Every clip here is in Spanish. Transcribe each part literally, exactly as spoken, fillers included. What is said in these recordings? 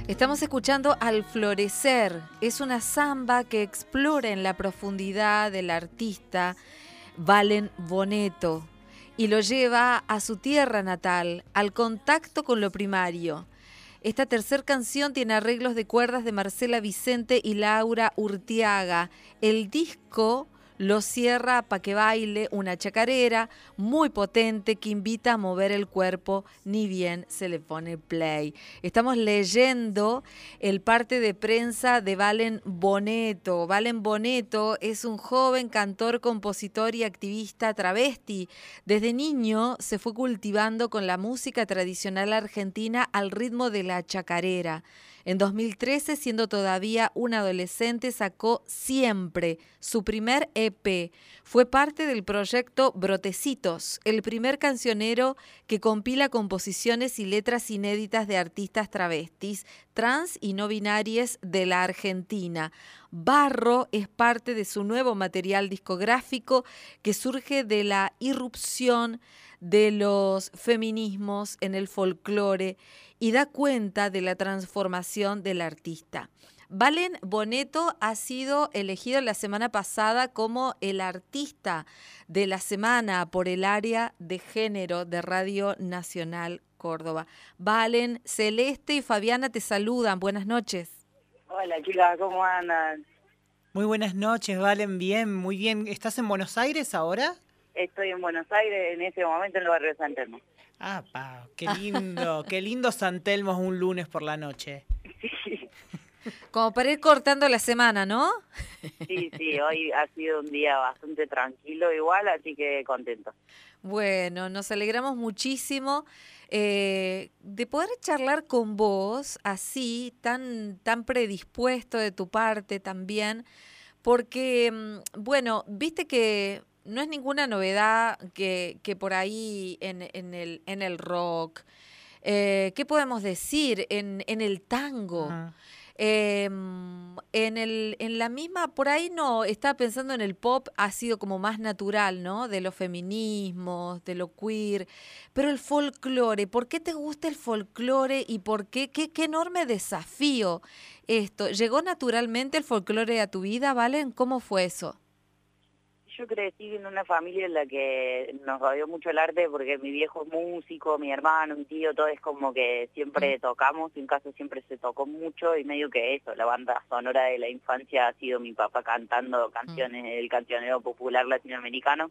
Estamos escuchando Al Florecer. Es una samba que explora en la profundidad del artista Valen Boneto y lo lleva a su tierra natal, al contacto con lo primario. Esta tercer canción tiene arreglos de cuerdas de Marcela Vicente y Laura Urtiaga. El disco lo cierra Pa' que baile, una chacarera muy potente que invita a mover el cuerpo ni bien se le pone play. Estamos leyendo el parte de prensa de Valen Boneto. Valen Boneto es un joven cantor, compositor y activista travesti. Desde niño se fue cultivando con la música tradicional argentina al ritmo de la chacarera. En dos mil trece, siendo todavía un adolescente, sacó Siempre, su primer E P. Fue parte del proyecto Brotecitos, el primer cancionero que compila composiciones y letras inéditas de artistas travestis, trans y no binarias de la Argentina. Barro es parte de su nuevo material discográfico que surge de la irrupción de los feminismos en el folclore y da cuenta de la transformación del artista. Valen Boneto ha sido elegido la semana pasada como el artista de la semana por el área de género de Radio Nacional Córdoba. Valen, Celeste y Fabiana te saludan. Buenas noches. Hola chicas, ¿cómo andan? Muy buenas noches, Valen, bien, muy bien. ¿Estás en Buenos Aires ahora? Estoy en Buenos Aires, en este momento en el barrio de San Telmo. Ah, pa, qué lindo, qué lindo San Telmo es un lunes por la noche. Sí. Como para ir cortando la semana, ¿no? Sí, sí, hoy ha sido un día bastante tranquilo igual, así que contento. Bueno, nos alegramos muchísimo eh, de poder charlar con vos así, tan, tan predispuesto de tu parte también, porque, bueno, viste que no es ninguna novedad que, que por ahí en, en, el, en el rock, eh, ¿qué podemos decir? En, en el tango. Uh-huh. Eh, en, el, en la misma, por ahí no, estaba pensando en el pop, ha sido como más natural, ¿no? De los feminismos, de lo queer, pero el folclore, ¿por qué te gusta el folclore y por qué? Qué, qué enorme desafío esto. ¿Llegó naturalmente el folclore a tu vida, Valen? ¿Cómo fue eso? Yo crecí en una familia en la que nos rodeó mucho el arte porque mi viejo es músico, mi hermano, mi tío, todo es como que siempre tocamos, en casa siempre se tocó mucho y medio que eso, la banda sonora de la infancia ha sido mi papá cantando canciones del cancionero popular latinoamericano.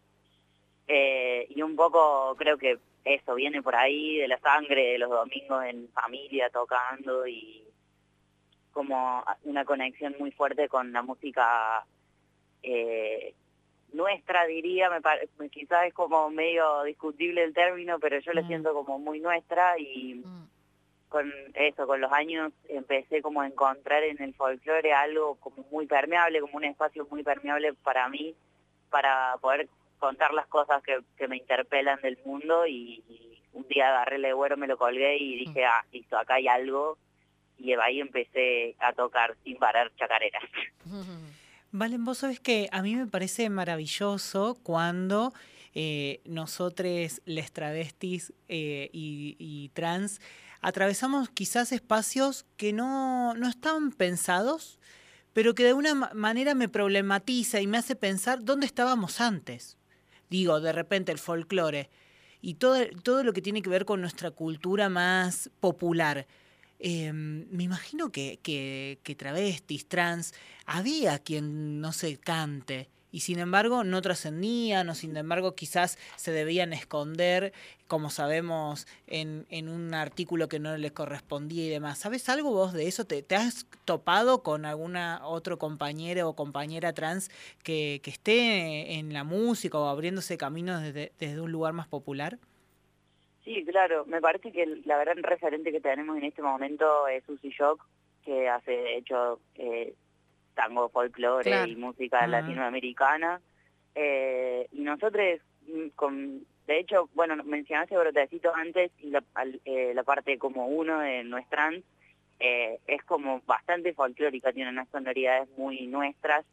Eh, y un poco creo que eso viene por ahí, de la sangre, de los domingos en familia tocando y como una conexión muy fuerte con la música eh, nuestra, diría, me pare, quizás es como medio discutible el término, pero yo mm. la siento como muy nuestra y mm. con eso, con los años empecé como a encontrar en el folclore algo como muy permeable, como un espacio muy permeable para mí, para poder contar las cosas que, que me interpelan del mundo y, y un día agarré el legüero, me lo colgué y dije, mm. ah, listo, acá hay algo, y ahí empecé a tocar sin parar chacareras. Valen, vos sabés que a mí me parece maravilloso cuando eh, nosotros, les travestis eh, y, y trans, atravesamos quizás espacios que no, no estaban pensados, pero que de alguna manera me problematiza y me hace pensar dónde estábamos antes. Digo, de repente el folclore y todo, todo lo que tiene que ver con nuestra cultura más popular. Eh, me imagino que, que, que travestis, trans, había quien no se cante y sin embargo no trascendían o sin embargo quizás se debían esconder, como sabemos, en, en un artículo que no les correspondía y demás. ¿Sabes algo vos de eso? ¿Te, te has topado con alguna otro compañero o compañera trans que, que esté en la música o abriéndose caminos desde, desde un lugar más popular? Sí, claro, me parece que la gran referente que tenemos en este momento es Susi Shock, que hace de hecho eh, tango, folclore claro. y música uh-huh. latinoamericana. Eh, y nosotros, con, de hecho, bueno, mencionaste Brotecitos antes y la, eh, la parte como uno de Nuestrans eh, es como bastante folclórica, tiene unas sonoridades muy nuestras.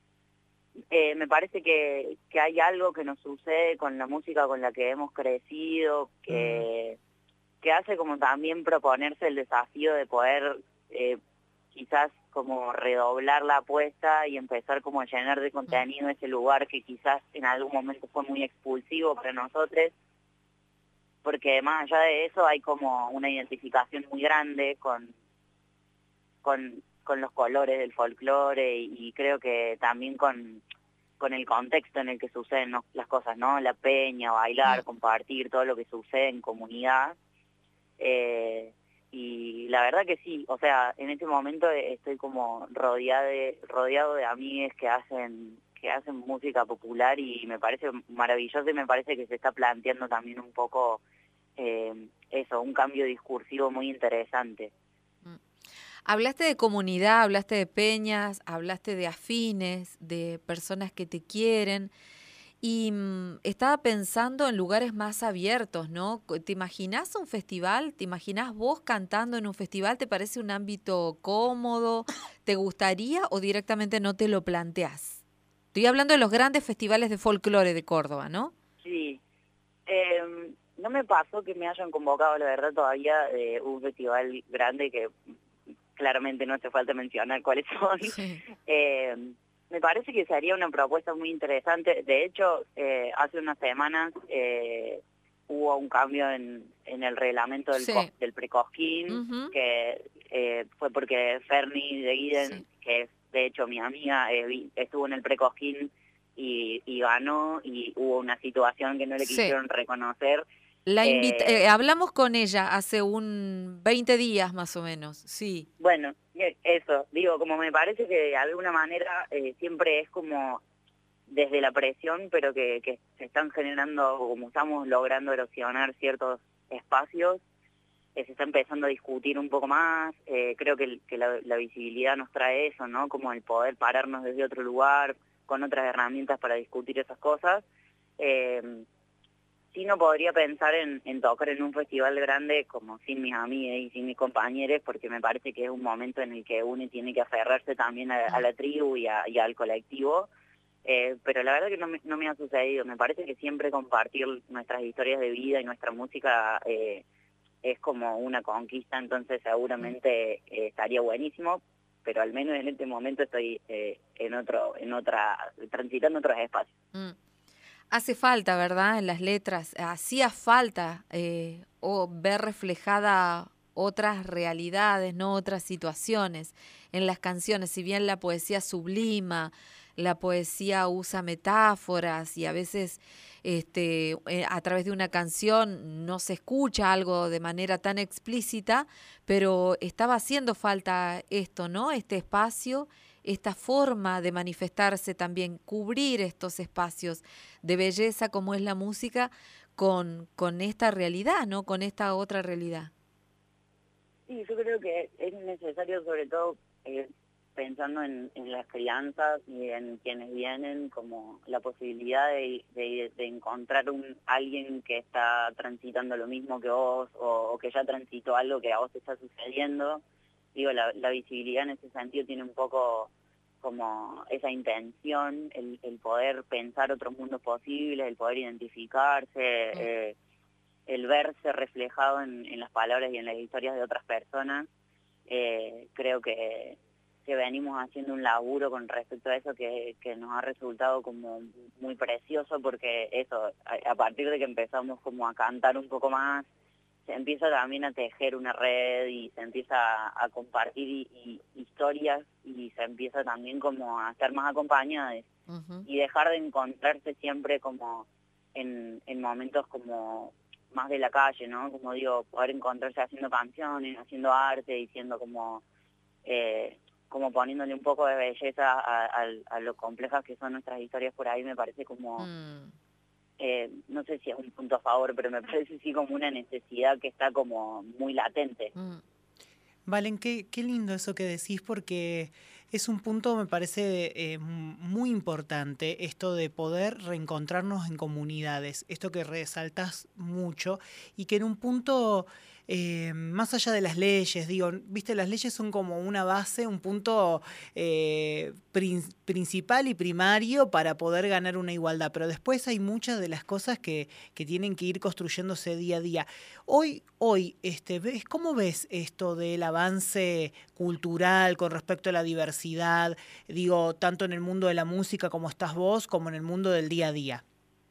Eh, me parece que, que hay algo que nos sucede con la música con la que hemos crecido, que, que hace como también proponerse el desafío de poder eh, quizás como redoblar la apuesta y empezar como a llenar de contenido ese lugar que quizás en algún momento fue muy expulsivo para nosotros, porque más allá de eso hay como una identificación muy grande con, con, con los colores del folclore y, y creo que también con, con el contexto en el que suceden, ¿no?, las cosas, ¿no? La peña, bailar, compartir, todo lo que sucede en comunidad. Eh, y la verdad que sí, o sea, en este momento estoy como rodeado de, rodeado de amigues que hacen que hacen música popular y me parece maravilloso y me parece que se está planteando también un poco eh, eso, un cambio discursivo muy interesante. Hablaste de comunidad, hablaste de peñas, hablaste de afines, de personas que te quieren. Y mmm, estaba pensando en lugares más abiertos, ¿no? ¿Te imaginás un festival? ¿Te imaginás vos cantando en un festival? ¿Te parece un ámbito cómodo? ¿Te gustaría o directamente no te lo planteás? Estoy hablando de los grandes festivales de folclore de Córdoba, ¿no? Sí. Eh, no me pasó que me hayan convocado, la verdad, todavía eh, un festival grande que claramente no hace falta mencionar cuáles son. Sí. Eh, Me parece que sería una propuesta muy interesante. De hecho, eh, hace unas semanas eh, hubo un cambio en, en el reglamento del, Sí. del Precosquín, uh-huh. que eh, fue porque Ferni de Guiden, sí. que es de hecho mi amiga, eh, estuvo en el Precosquín y, y ganó, y hubo una situación que no le quisieron sí. reconocer. La invita eh, eh, hablamos con ella hace un veinte días más o menos, sí. Bueno, eso, digo, como me parece que de alguna manera eh, siempre es como desde la presión, pero que, que se están generando, como estamos logrando erosionar ciertos espacios, eh, se está empezando a discutir un poco más, eh, creo que, que la, la visibilidad nos trae eso, ¿no? Como el poder pararnos desde otro lugar, con otras herramientas para discutir esas cosas. Eh, Sí, no podría pensar en, en tocar en un festival grande como sin mis amigas y sin mis compañeros, porque me parece que es un momento en el que uno tiene que aferrarse también a, a la tribu y, a, y al colectivo, eh, pero la verdad que no me, no me ha sucedido. Me parece que siempre compartir nuestras historias de vida y nuestra música eh, es como una conquista, entonces seguramente eh, estaría buenísimo, pero al menos en este momento estoy eh, en otro, en otra, transitando otros espacios. Mm. Hace falta, ¿verdad? En las letras, hacía falta eh, o ver reflejada otras realidades, no otras situaciones en las canciones. Si bien la poesía sublima, la poesía usa metáforas y a veces este, a través de una canción no se escucha algo de manera tan explícita, pero estaba haciendo falta esto, ¿no? Este espacio, esta forma de manifestarse también, cubrir estos espacios de belleza como es la música con, con esta realidad, ¿no? Con esta otra realidad. Sí, yo creo que es necesario, sobre todo eh, pensando en, en las crianzas y en quienes vienen, como la posibilidad de, de, de encontrar un alguien que está transitando lo mismo que vos o, o que ya transitó algo que a vos te está sucediendo. Digo, la, la visibilidad en ese sentido tiene un poco como esa intención, el, el poder pensar otros mundos posibles, el poder identificarse, mm. eh, el verse reflejado en, en las palabras y en las historias de otras personas. Eh, creo que, que venimos haciendo un laburo con respecto a eso que, que nos ha resultado como muy precioso, porque eso, a, a partir de que empezamos como a cantar un poco más, se empieza también a tejer una red y se empieza a, a compartir y, y historias y se empieza también como a estar más acompañadas uh-huh. y dejar de encontrarse siempre como en, en momentos como más de la calle, ¿no? Como digo, poder encontrarse haciendo canciones, haciendo arte, diciendo como, eh, como poniéndole un poco de belleza a, a, a lo complejas que son nuestras historias por ahí, me parece como... Mm. Eh, no sé si es un punto a favor, pero me parece sí como una necesidad que está como muy latente. Mm. Valen, qué, qué lindo eso que decís, porque es un punto, me parece, eh, muy importante, esto de poder reencontrarnos en comunidades, esto que resaltás mucho, y que en un punto eh, más allá de las leyes, digo, viste, las leyes son como una base, un punto eh, prin principal y primario para poder ganar una igualdad, pero después hay muchas de las cosas que, que tienen que ir construyéndose día a día. Hoy, hoy, este, ¿ves, cómo ves esto del avance cultural con respecto a la diversidad, digo, tanto en el mundo de la música como estás vos, como en el mundo del día a día?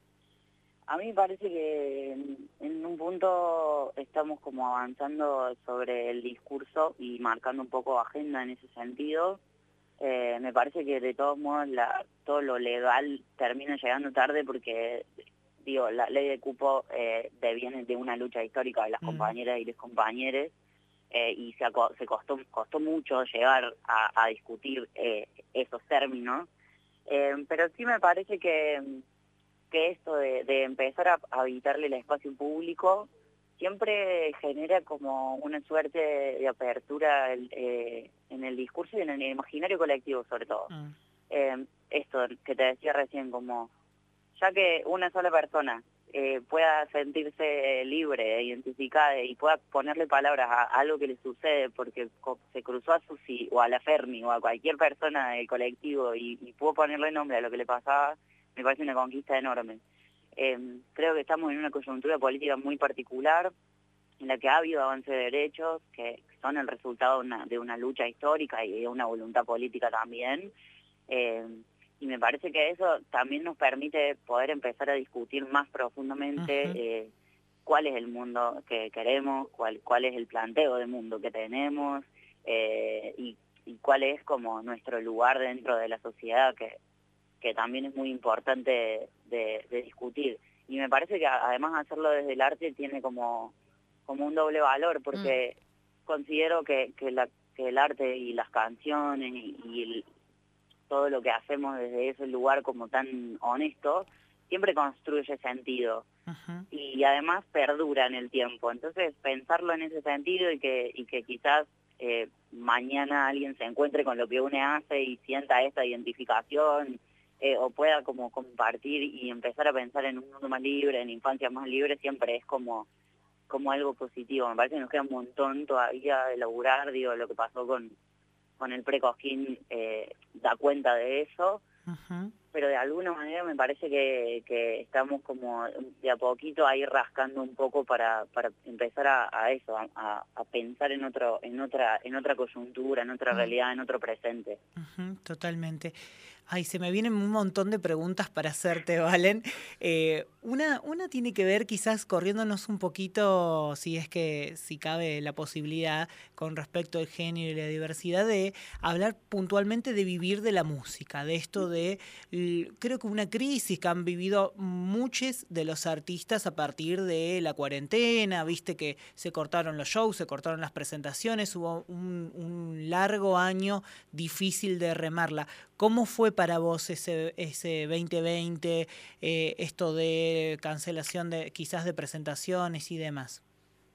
A mí me parece que en, en un punto estamos como avanzando sobre el discurso y marcando un poco agenda en ese sentido. Eh, me parece que de todos modos la, todo lo legal termina llegando tarde porque, digo, la ley de cupo eh, deviene de una lucha histórica de las mm. compañeras y los compañeros eh, y se, se costó, costó mucho llegar a, a discutir eh, esos términos. Eh, pero sí me parece que... que esto de, de empezar a, a habitarle el espacio público siempre genera como una suerte de, de apertura eh, en el discurso y en el imaginario colectivo sobre todo. Mm. Eh, esto que te decía recién, como ya que una sola persona eh, pueda sentirse libre, identificada y pueda ponerle palabras a, a algo que le sucede porque se cruzó a Susi o a la Fermi o a cualquier persona del colectivo y, y pudo ponerle nombre a lo que le pasaba, me parece una conquista enorme. Eh, creo que estamos en una coyuntura política muy particular, en la que ha habido avance de derechos, que son el resultado de una, de una lucha histórica y de una voluntad política también. Eh, y me parece que eso también nos permite poder empezar a discutir más profundamente uh-huh. eh, cuál es el mundo que queremos, cuál, cuál es el planteo de mundo que tenemos eh, y, y cuál es como nuestro lugar dentro de la sociedad, que que también es muy importante de, de discutir. Y me parece que además hacerlo desde el arte tiene como, como un doble valor, porque mm. considero que, que, la, que el arte y las canciones y, y el, todo lo que hacemos desde ese lugar como tan honesto, siempre construye sentido. Uh-huh. Y además perdura en el tiempo. Entonces pensarlo en ese sentido y que, y que quizás eh, mañana alguien se encuentre con lo que uno hace y sienta esta identificación, Eh, o pueda como compartir y empezar a pensar en un mundo más libre, en infancia más libre, siempre es como, como algo positivo. Me parece que nos queda un montón todavía de laburar, digo, lo que pasó con, con el pre-Cosquín eh, da cuenta de eso, uh-huh. pero de alguna manera me parece que, que estamos como de a poquito ahí rascando un poco para, para empezar a, a eso, a, a pensar en otro, en otra, en otra coyuntura, en otra uh-huh. realidad, en otro presente. Uh-huh, totalmente. Ay, se me vienen un montón de preguntas para hacerte, Valen. Eh, una, una tiene que ver quizás corriéndonos un poquito, si es que si cabe la posibilidad, con respecto al género y la diversidad, de hablar puntualmente de vivir de la música, de esto de, creo que una crisis que han vivido muchos de los artistas a partir de la cuarentena, viste que se cortaron los shows, se cortaron las presentaciones, hubo un, un largo año difícil de remarla. ¿Cómo fue para vos ese, ese veinte veinte, eh, esto de cancelación de quizás de presentaciones y demás?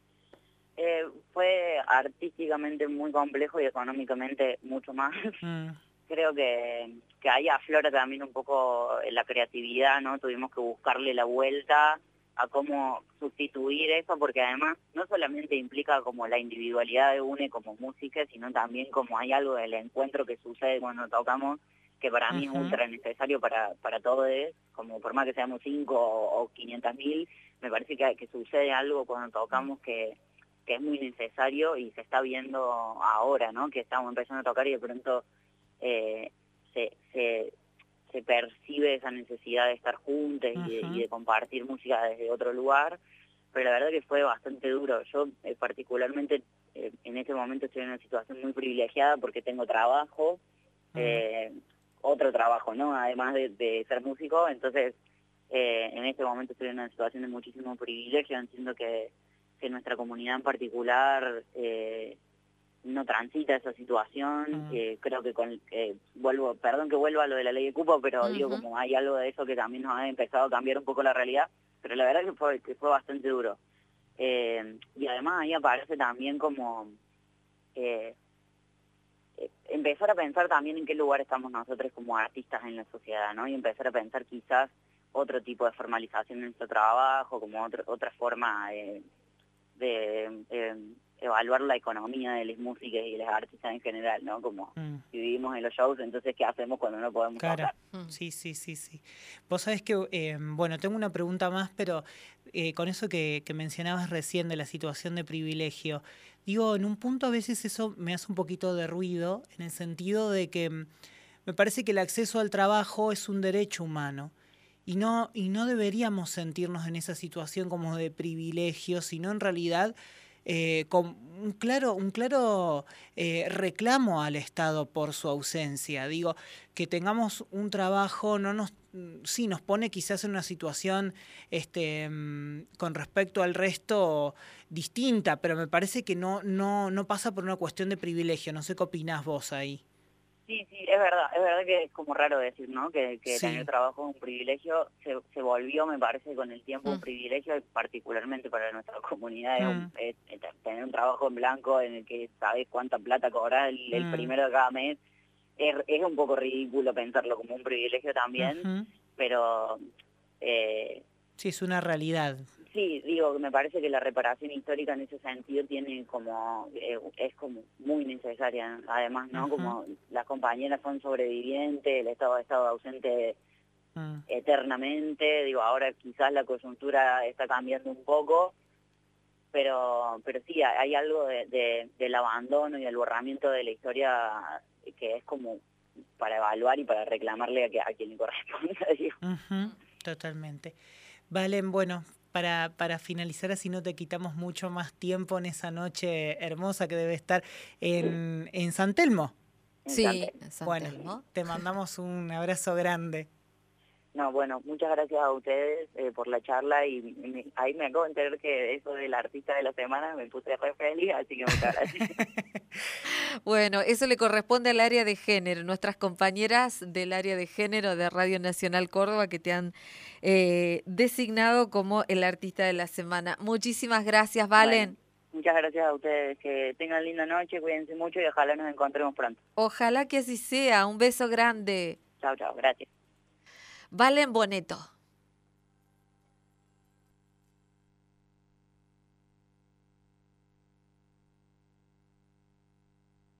Eh, fue artísticamente muy complejo y económicamente mucho más. Mm. Creo que, que ahí aflora también un poco la creatividad, ¿no? Tuvimos que buscarle la vuelta a cómo sustituir eso, porque además no solamente implica como la individualidad de uno como música, sino también como hay algo del encuentro que sucede cuando tocamos, que para mí uh-huh. es ultra necesario para, para todos, como por más que seamos cinco o, o quinientas mil, me parece que, que sucede algo cuando tocamos que, que es muy necesario y se está viendo ahora, ¿no? Que estamos empezando a tocar y de pronto eh, se, se, se percibe esa necesidad de estar juntos uh-huh. y, de, y de compartir música desde otro lugar, pero la verdad que fue bastante duro. Yo eh, particularmente eh, en este momento estoy en una situación muy privilegiada porque tengo trabajo, uh-huh. eh, otro trabajo, ¿no? Además de, de ser músico, entonces eh, en este momento estoy en una situación de muchísimo privilegio, entiendo que, que nuestra comunidad en particular eh, no transita esa situación, uh-huh. eh, creo que con, eh, vuelvo, perdón que vuelva a lo de la ley de cupo, pero uh-huh. digo como hay algo de eso que también nos ha empezado a cambiar un poco la realidad, pero la verdad que fue, que fue bastante duro. Eh, y además ahí aparece también como... Eh, empezar a pensar también en qué lugar estamos nosotros como artistas en la sociedad, ¿no? Y empezar a pensar quizás otro tipo de formalización de nuestro trabajo, como otro, otra forma de, de eh, evaluar la economía de las músicas y las artistas en general, ¿no? Como Mm. si vivimos en los shows, entonces ¿qué hacemos cuando no podemos Claro, tocar? Mm. sí, sí, sí, sí. Vos sabés que, eh, bueno, tengo una pregunta más, pero eh, con eso que, que mencionabas recién de la situación de privilegio, digo, en un punto a veces eso me hace un poquito de ruido, en el sentido de que mm, me parece que el acceso al trabajo es un derecho humano. Y no, y no deberíamos sentirnos en esa situación como de privilegio, sino en realidad eh, con un claro, un claro eh, reclamo al Estado por su ausencia. Digo, que tengamos un trabajo no nos, sí, nos pone quizás en una situación este, mm, con respecto al resto distinta, pero me parece que no, no, no pasa por una cuestión de privilegio. No sé qué opinás vos ahí. Sí, sí, es verdad, es verdad que es como raro decir, ¿no? Que, que Sí. tener trabajo es un privilegio, se, se volvió, me parece, con el tiempo un Mm. privilegio, y particularmente para nuestra comunidad, es un- Mm. es- es tener un trabajo en blanco en el que sabes cuánta plata cobras el, el Mm. primero de cada mes, es, es un poco ridículo pensarlo como un privilegio también, Ujú. pero eh, Sí, es una realidad. sí, digo, me parece que la reparación histórica en ese sentido tiene como, eh, es como muy necesaria, además, ¿no? Ujú. Como las compañeras son sobrevivientes, el Estado ha estado ausente Mm. eternamente, digo, ahora quizás la coyuntura está cambiando un poco, pero pero sí, hay hay algo de, de- del abandono y el borramiento de la historia que es como para evaluar y para reclamarle a, que, a quien le corresponda, digo. Ujú, totalmente. Valen, bueno, para, para finalizar, así no te quitamos mucho más tiempo en esa noche hermosa que debe estar en, en San Telmo. Me Sí, encanta. en San Bueno, Telmo. te mandamos un abrazo grande. No, bueno, muchas gracias a ustedes eh, por la charla y me- ahí me acabo de enterar que eso del artista de la semana me puse re feliz, así que muchas gracias. Bueno, eso le corresponde al área de género, nuestras compañeras del área de género de Radio Nacional Córdoba que te han eh, designado como el artista de la semana. Muchísimas gracias, Valen. Bueno, muchas gracias a ustedes, que tengan linda noche, cuídense mucho y ojalá nos encontremos pronto. Ojalá que así sea. Un beso grande. Chao, chao, gracias. Valen Boneto.